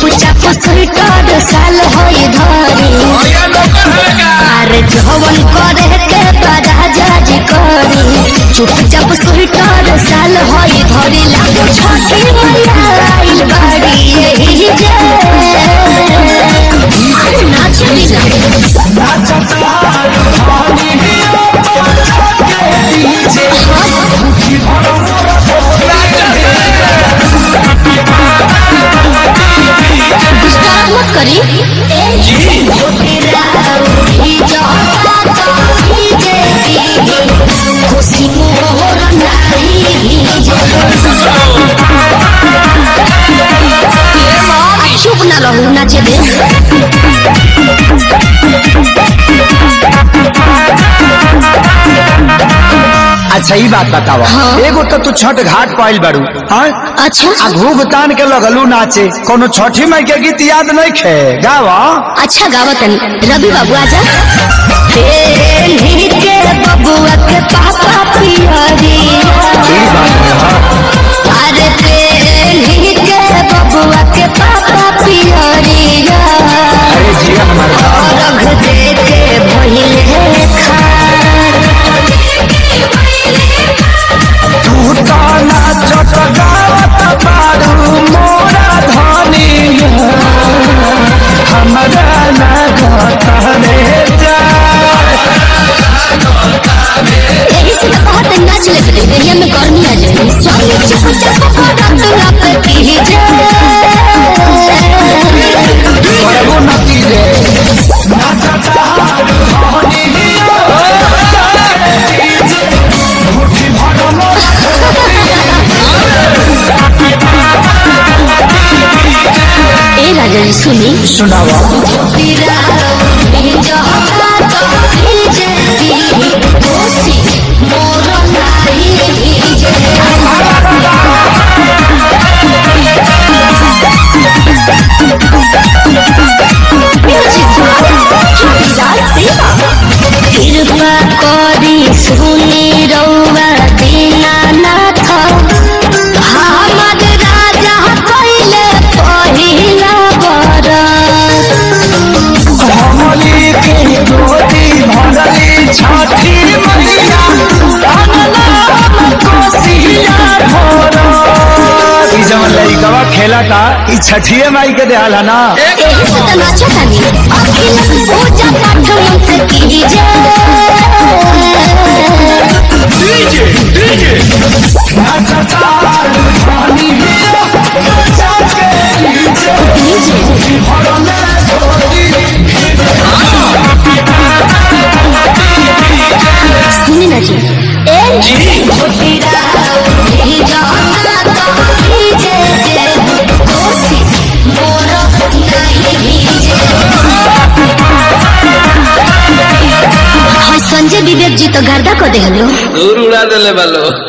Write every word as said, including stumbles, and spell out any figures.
चुपचाप स्वेटर साल होई धरी अरे जवन करे के बाजा जाजी करी चुपचाप स्वेटर साल होई धरी लागो छठी मैया आइल बाड़ी यही जे नाच लीला मत करी खुशी चुप न रहू नाचे दे अच्छा ही बात बतावा हाँ? एगो तो तू छठ घाट पाइल बारू हाँ? अच्छा आ घूघ तान के लगलू नाचे कोनो छठी माई के गीत याद नहीं खे गावा अच्छा गावा तनी रवि बाबू आजा तेरी के बबुआ के पापा पियरी अरे तेरी के बबुआ के पापा पियरी अरे जिया हमारा रख दे के भइले खा तू तो नाचत गावत बारू मोरा धनी हमरा लागत रे जा यही से तो बहुत नाच लेते थे दुनिया में गर्मी आ जाए स्वामी चुपचाप करत लप की जे परगो नती रे नाचत हारू धनी मुट्ठी भर मोरा ए राजा जी सुनी सुनावा कृपा करी सुनी रउआ दीनानाथ हमर राजा कइले पहिला बरत हमली के गोदी भरली छठी मैया कोसिया भोर ई जवन लइकवा खेलाता ई छठिए माई के देहाल है ना एही से त नाचत हनी अखिल पूजा पाठ मंत्र कीजे डीजे डीजे नाचता पानी जाके डीजे भरले गोदी सुनी ना जी ए छोटीरा ही जाना तो कीजे कोसी मोर नहीं हाँ संजय विवेक जी तो गर्दा को दे हलो दूर उड़ा देले बालो।